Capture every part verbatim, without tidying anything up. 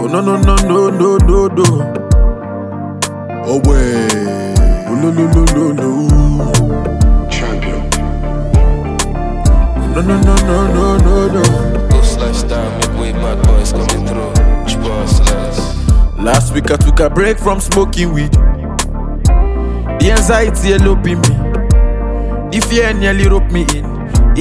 no no no no no no no. Oh wait. Oh no no no no no. Champion. No no no no no no no. Ghost lifestyle, midway bad boys coming through. Boss Last week I took a break from smoking weed. The anxiety eloping me. The fear nearly roped me in.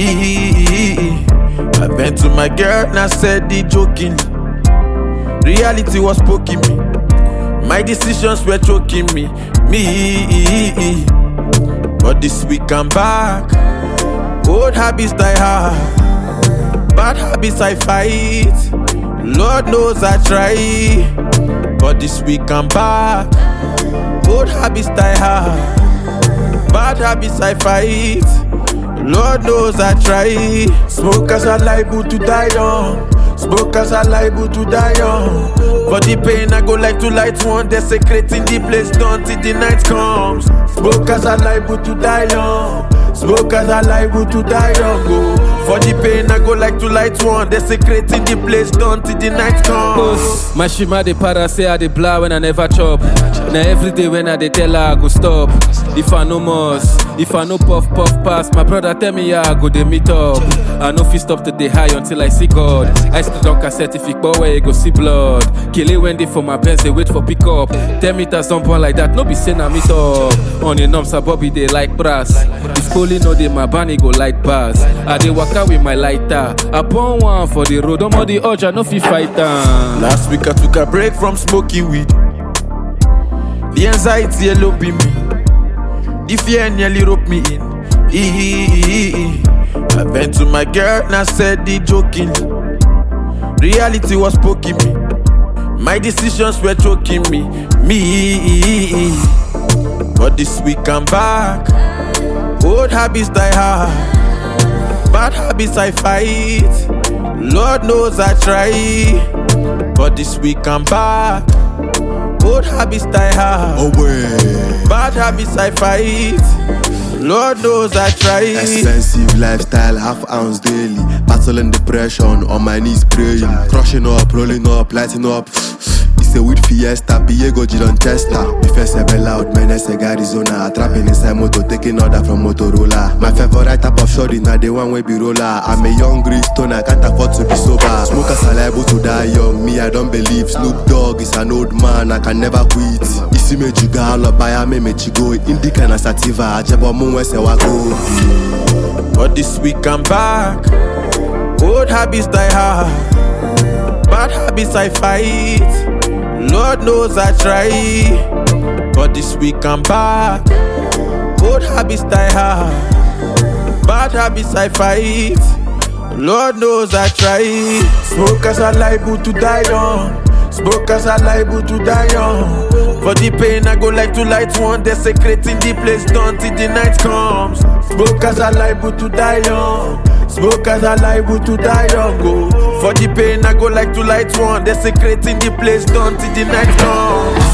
I went to my girl and I said it jokingly. Reality was poking me. My decisions were choking me. Me. But this week I'm back. Old habits die hard. Bad habits I fight. Lord knows I try. But this week I'm back. Old habits die hard. Bad habits I fight. Lord knows I try. Smokers are liable to die young. Smokers are liable to die young. For the pain I go like to light one. They're secret in the place done till the night comes. Smokers are liable to die young. Smokers are liable to die young. Oh. For the pain I go like to light one. They're secret in the place done till the night comes. My shima de para say I de blah when I never chop. Now every day when I de tell her I go stop. If I no muss, if I no puff puff pass, my brother tell me yeah I go de meet up. I no fit stop to the high until I see God. I still don't cassette if it where you go see blood. Kill it when they for my Benz they wait for pick up. Ten meters don't born like that, no be saying I meet up. On the numps a Bobby they like brass. If Polly know they my bunny go light bars. I dey waka with my lighter. I burn one for the road. I'm on the urge I no fit fight down. Last week I took a break from smoking weed. The anxiety eloping me. The fear nearly roped me in. I went to my girl and I said it jokingly. Reality was poking me. My decisions were choking me. Me. But this week I'm back. Old habits die hard. Bad habits I fight. Lord knows I try. But this week I'm back. Old habits die hard. Oh wait. Bad habits I fight. Lord knows I try. Expensive lifestyle, half ounce daily. Battling depression, on my knees praying. Crushing up, rolling up, lighting up. It's a weed fiesta, Piego Gidon Chester. Me first ever loud, man, it's a Arizona. Trapping inside motor, taking order from Motorola. My favorite type of shorty, now the one way be roller. I'm a young green stone, I can't afford to be sober. Smokers are liable to die young, me I don't believe. Snoop Dogg is an old man, I can never quit. Isi me juga, all by a me me chigo. Indica na sativa, ajebo mwe se wako. But this week I'm back. Old habits die hard. Bad habits I fight. Lord knows I try. But this week I'm back. Old habits die hard. Bad habits I fight. Lord knows I try. Smokers are liable to die young. Smokers are liable to die young. For the pain I go like to light one. They're secret in the place done till the night comes. Smokers are liable to die young. Smokers are liable to die young. Oh. For the pain I go like to light one. They're secret in the place done till the night comes.